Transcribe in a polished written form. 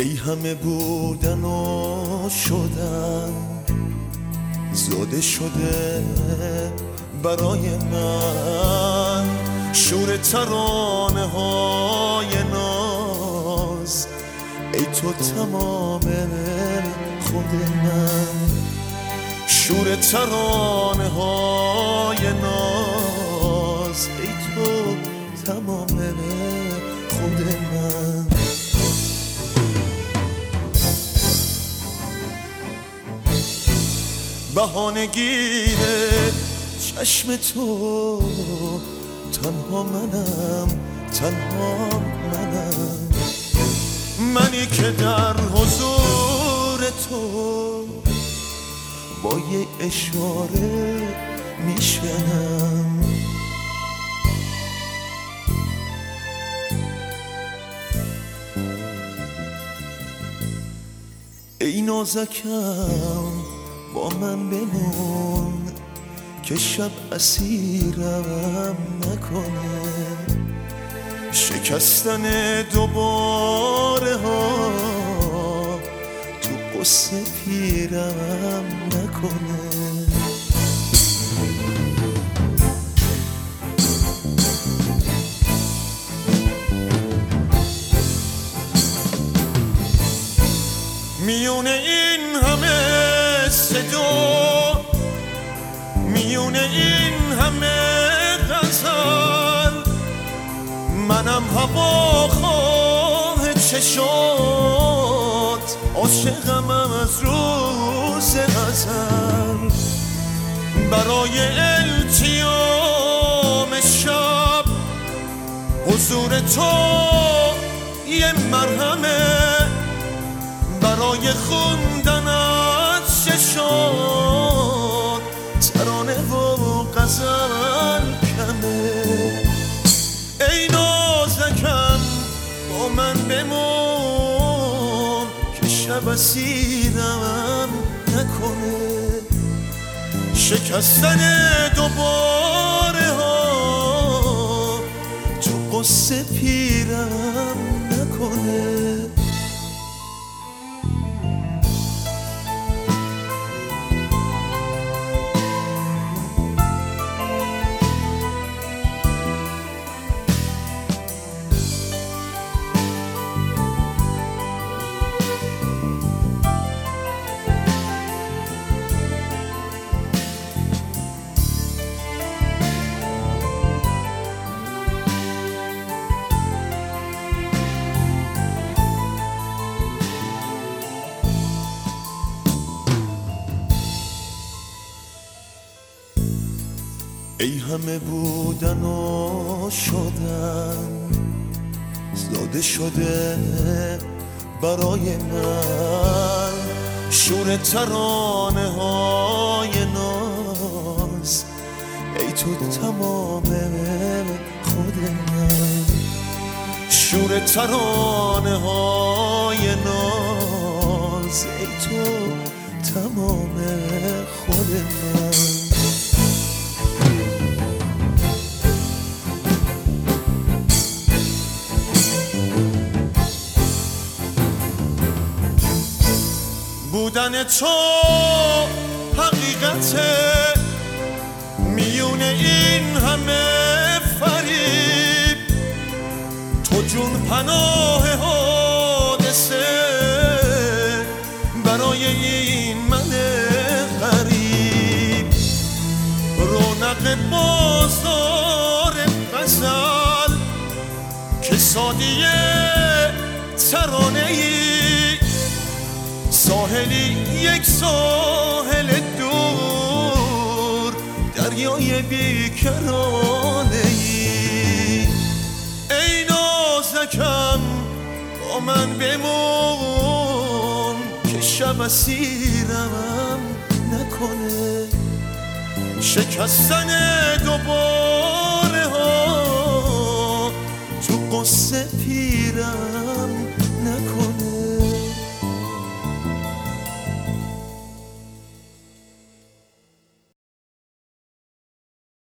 ای همه بودن و شدن زاده شده برای من، شور ترانه های ناز ای تو تمام خود من، شور ترانه های ناز ای تو تمام خود من. بهانه گیره چشم تو، تنها منم، تنها منم، منی که در حضور تو با یه اشاره میشنم. ای نازکم با من بمون که شب اسیرم نکنه، شکستن دوباره ها تو قصه پیرم نکنه. میونه این همه صدا، میونه این همه غزل، منم هواخواه چشات، عاشقم از روز ازل، برای التیام شب حضور تو یه مرهمه، برای خوندن از چشات ترانه و غزل کمه. ای نازکم با من بمون که شب اسیرم نکنه، شکستن دوباره ها تو قصه پیرم نکنه. ای همه بودن و شدن زاده شده برای من، شور ترانه های ناز ای تو تمام خود من، شور ترانه های ناز ای تو تمام خود من. بودن تو حقیقته، میونه این همه فریب، تو جون پناه حادثه برای این من غریب، رونق بازار غزل که سادیه ترانه‌ای، ساحلی یک ساحل دور، دریای بیکرانه‌ای. ای نازکم با من بمون که شب اسیرم نکنه، شکستن دوباره ها تو قصه پیرم